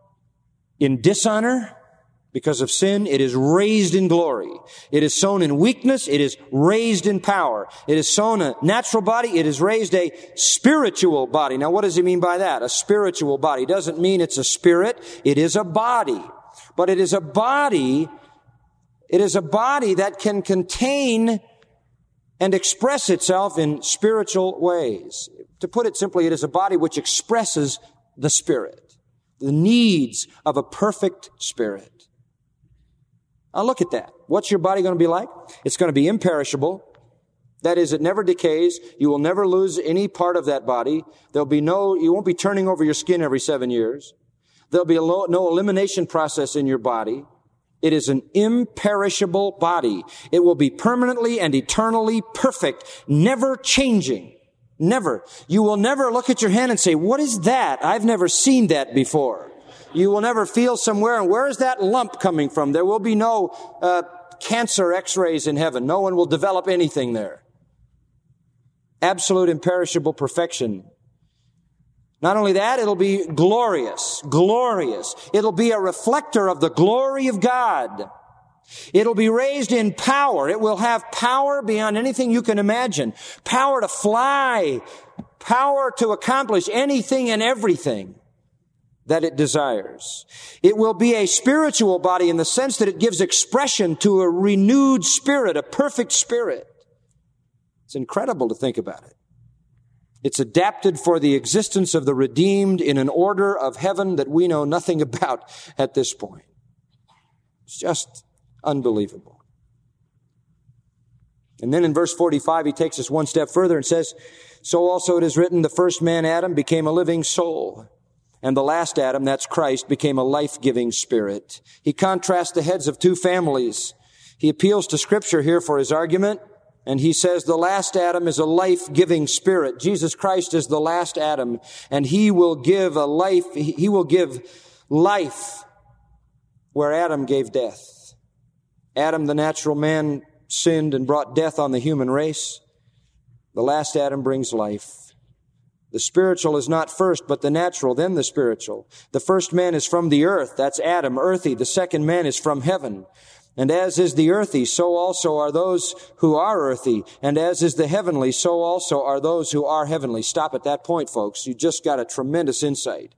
in dishonor because of sin, it is raised in glory. It is sown in weakness, it is raised in power. It is sown a natural body, it is raised a spiritual body. Now what does he mean by that? A spiritual body doesn't mean it's a spirit, it is a body. But it is a body, it is a body that can contain and express itself in spiritual ways. To put it simply, it is a body which expresses the Spirit, the needs of a perfect spirit. Now look at that. What's your body going to be like? It's going to be imperishable. That is, it never decays. You will never lose any part of that body. There'll be no, you won't be turning over your skin every seven years. There'll be a lo- no elimination process in your body. It is an imperishable body. It will be permanently and eternally perfect, never changing. Never. You will never look at your hand and say, what is that? I've never seen that before. You will never feel somewhere, and where is that lump coming from? There will be no uh, cancer x-rays in heaven. No one will develop anything there. Absolute imperishable perfection. Not only that, it'll be glorious, glorious. It'll be a reflector of the glory of God. It'll be raised in power. It will have power beyond anything you can imagine. Power to fly, power to accomplish anything and everything that it desires. It will be a spiritual body in the sense that it gives expression to a renewed spirit, a perfect spirit. It's incredible to think about it. It's adapted for the existence of the redeemed in an order of heaven that we know nothing about at this point. It's just unbelievable. And then in verse forty-five, he takes us one step further and says, so also it is written, the first man, Adam, became a living soul. And the last Adam, that's Christ, became a life-giving spirit. He contrasts the heads of two families. He appeals to Scripture here for his argument, and he says the last Adam is a life-giving spirit. Jesus Christ is the last Adam, and he will give a life, he will give life where Adam gave death. Adam, the natural man, sinned and brought death on the human race. The last Adam brings life. The spiritual is not first, but the natural, then the spiritual. The first man is from the earth, that's Adam, earthy. The second man is from heaven. And as is the earthy, so also are those who are earthy. And as is the heavenly, so also are those who are heavenly. Stop at that point, folks. You just got a tremendous insight.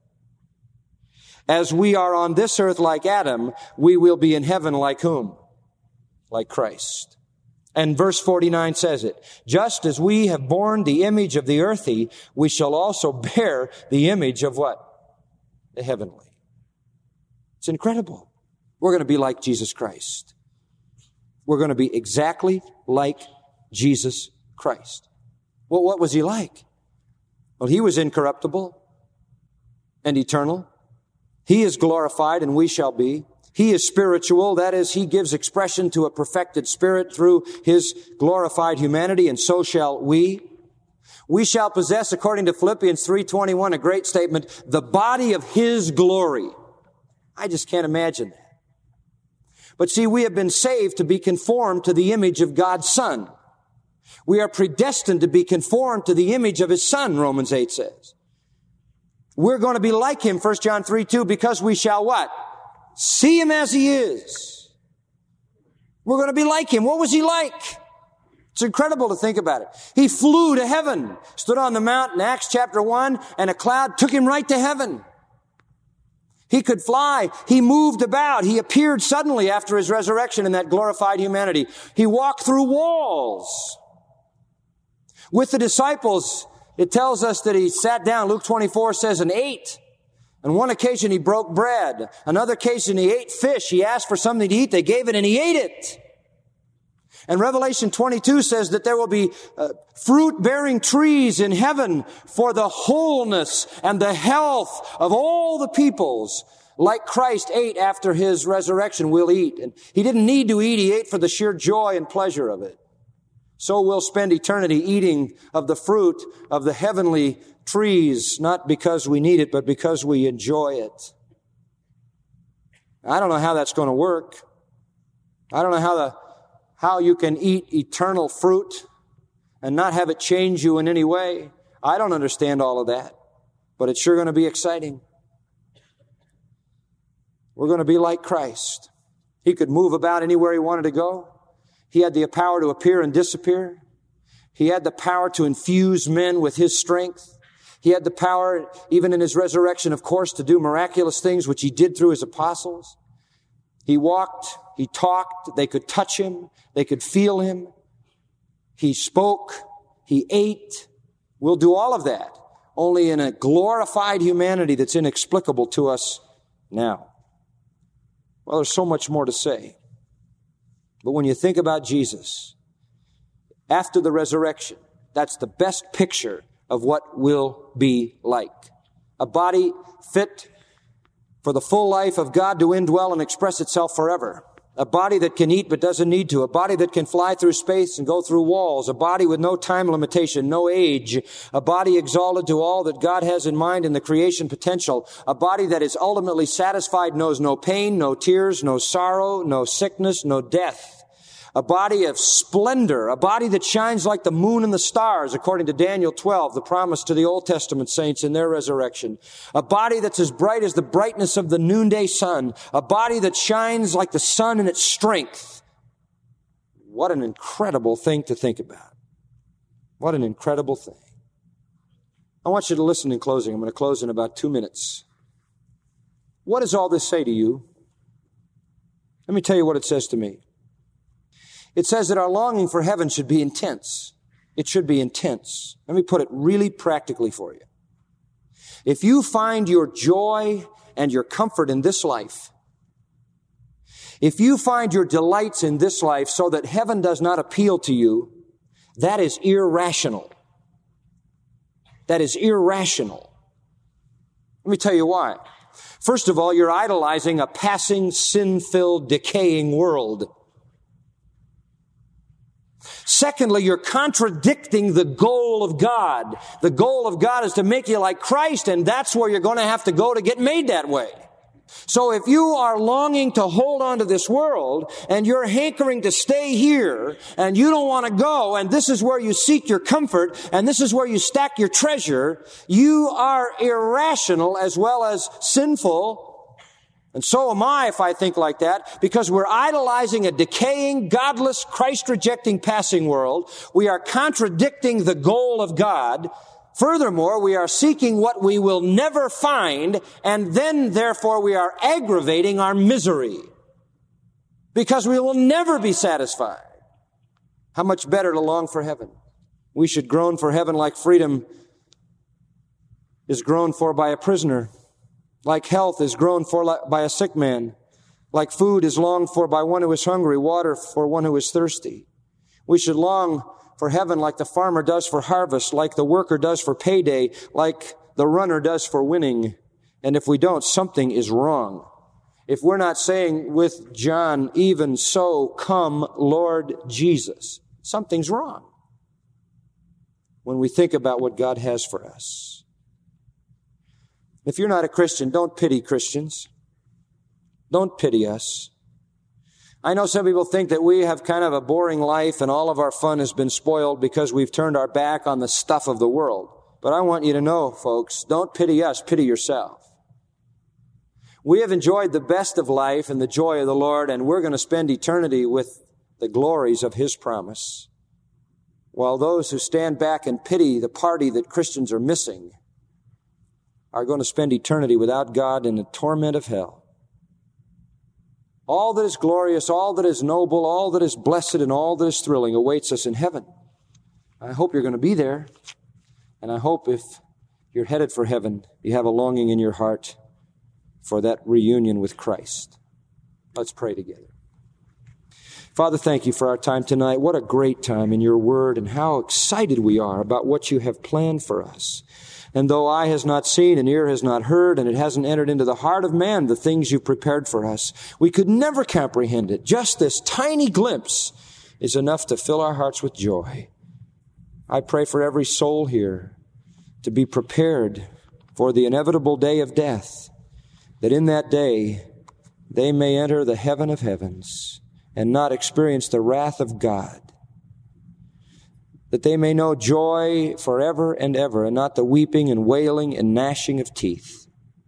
As we are on this earth like Adam, we will be in heaven like whom? Like Christ. And verse forty-nine says it. Just as we have borne the image of the earthy, we shall also bear the image of what? The heavenly. It's incredible. We're going to be like Jesus Christ. We're going to be exactly like Jesus Christ. Well, what was he like? Well, he was incorruptible and eternal. He is glorified, and we shall be. He is spiritual, that is, he gives expression to a perfected spirit through his glorified humanity, and so shall we. We shall possess, according to Philippians three twenty-one, a great statement, the body of his glory. I just can't imagine that. But see, we have been saved to be conformed to the image of God's Son. We are predestined to be conformed to the image of his Son, Romans eight says. We're going to be like him, First John three two, because we shall what? See him as he is. We're going to be like him. What was he like? It's incredible to think about it. He flew to heaven, stood on the mount in Acts chapter one, and a cloud took him right to heaven. He could fly. He moved about. He appeared suddenly after his resurrection in that glorified humanity. He walked through walls. With the disciples, it tells us that he sat down. Luke twenty-four says, and ate. On one occasion, he broke bread. Another occasion, he ate fish. He asked for something to eat. They gave it, and he ate it. And Revelation twenty-two says that there will be uh, fruit-bearing trees in heaven for the wholeness and the health of all the peoples. Like Christ ate after his resurrection, we'll eat. And he didn't need to eat. He ate for the sheer joy and pleasure of it. So we'll spend eternity eating of the fruit of the heavenly trees, not because we need it, but because we enjoy it. I don't know how that's going to work. I don't know how the how you can eat eternal fruit and not have it change you in any way. I don't understand all of that, but it's sure going to be exciting. We're going to be like Christ. He could move about anywhere he wanted to go. He had the power to appear and disappear. He had the power to infuse men with his strength. He had the power, even in his resurrection, of course, to do miraculous things, which he did through his apostles. He walked, he talked, they could touch him, they could feel him. He spoke, he ate. We'll do all of that, only in a glorified humanity that's inexplicable to us now. Well, there's so much more to say. But when you think about Jesus, after the resurrection, that's the best picture of what will be like. A body fit for the full life of God to indwell and express itself forever. A body that can eat but doesn't need to. A body that can fly through space and go through walls. A body with no time limitation, no age. A body exalted to all that God has in mind in the creation potential. A body that is ultimately satisfied, knows no pain, no tears, no sorrow, no sickness, no death. A body of splendor, a body that shines like the moon and the stars, according to Daniel twelve, the promise to the Old Testament saints in their resurrection. A body that's as bright as the brightness of the noonday sun. A body that shines like the sun in its strength. What an incredible thing to think about. What an incredible thing. I want you to listen in closing. I'm going to close in about two minutes. What does all this say to you? Let me tell you what it says to me. It says that our longing for heaven should be intense. It should be intense. Let me put it really practically for you. If you find your joy and your comfort in this life, if you find your delights in this life so that heaven does not appeal to you, that is irrational. That is irrational. Let me tell you why. First of all, you're idolizing a passing, sin-filled, decaying world. Secondly, you're contradicting the goal of God. The goal of God is to make you like Christ, and that's where you're going to have to go to get made that way. So if you are longing to hold on to this world, and you're hankering to stay here, and you don't want to go, and this is where you seek your comfort, and this is where you stack your treasure, you are irrational as well as sinful. And so am I if I think like that, because we're idolizing a decaying, godless, Christ-rejecting passing world. We are contradicting the goal of God. Furthermore, we are seeking what we will never find, and then, therefore, we are aggravating our misery, because we will never be satisfied. How much better to long for heaven? We should groan for heaven like freedom is groaned for by a prisoner. Like health is groaned for by a sick man. Like food is longed for by one who is hungry, water for one who is thirsty. We should long for heaven like the farmer does for harvest, like the worker does for payday, like the runner does for winning. And if we don't, something is wrong. If we're not saying with John, even so, come, Lord Jesus, something's wrong when we think about what God has for us. If you're not a Christian, don't pity Christians. Don't pity us. I know some people think that we have kind of a boring life and all of our fun has been spoiled because we've turned our back on the stuff of the world. But I want you to know, folks, don't pity us, pity yourself. We have enjoyed the best of life and the joy of the Lord, and we're going to spend eternity with the glories of His promise. while those who stand back and pity the party that Christians are missing are going to spend eternity without God in the torment of hell. All that is glorious, all that is noble, all that is blessed, and all that is thrilling awaits us in heaven. I hope you're going to be there, and I hope if you're headed for heaven, you have a longing in your heart for that reunion with Christ. Let's pray together. Father, thank you for our time tonight. What a great time in your word, and how excited we are about what you have planned for us. And though eye has not seen and ear has not heard, and it hasn't entered into the heart of man the things you've prepared for us, we could never comprehend it. Just this tiny glimpse is enough to fill our hearts with joy. I pray for every soul here to be prepared for the inevitable day of death, that in that day they may enter the heaven of heavens and not experience the wrath of God, that they may know joy forever and ever, and not the weeping and wailing and gnashing of teeth.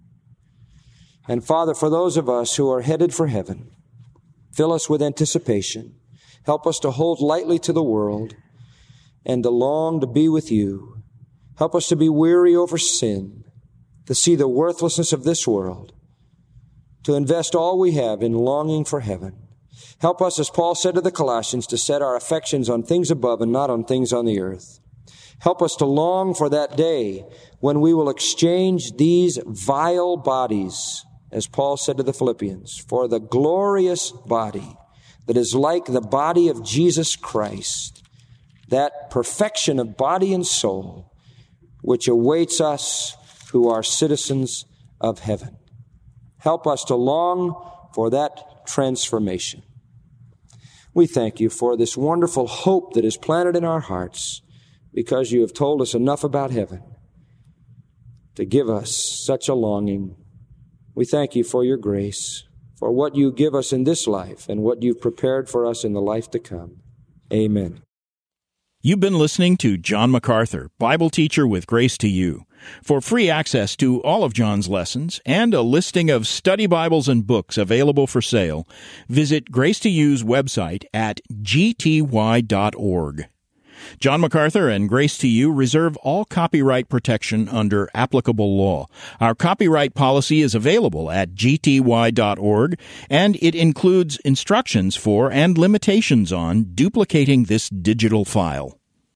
And Father, for those of us who are headed for heaven, fill us with anticipation. Help us to hold lightly to the world and to long to be with you. Help us to be weary over sin, to see the worthlessness of this world, to invest all we have in longing for heaven. Help us, as Paul said to the Colossians, to set our affections on things above and not on things on the earth. Help us to long for that day when we will exchange these vile bodies, as Paul said to the Philippians, for the glorious body that is like the body of Jesus Christ, that perfection of body and soul which awaits us who are citizens of heaven. Help us to long for that transformation. We thank you for this wonderful hope that is planted in our hearts, because you have told us enough about heaven to give us such a longing. We thank you for your grace, for what you give us in this life and what you've prepared for us in the life to come. Amen. You've been listening to John MacArthur, Bible teacher with Grace to You. For free access to all of John's lessons and a listing of study Bibles and books available for sale, visit Grace to You's website at g t y dot org. John MacArthur and Grace to You reserve all copyright protection under applicable law. Our copyright policy is available at g t y dot org, and it includes instructions for and limitations on duplicating this digital file.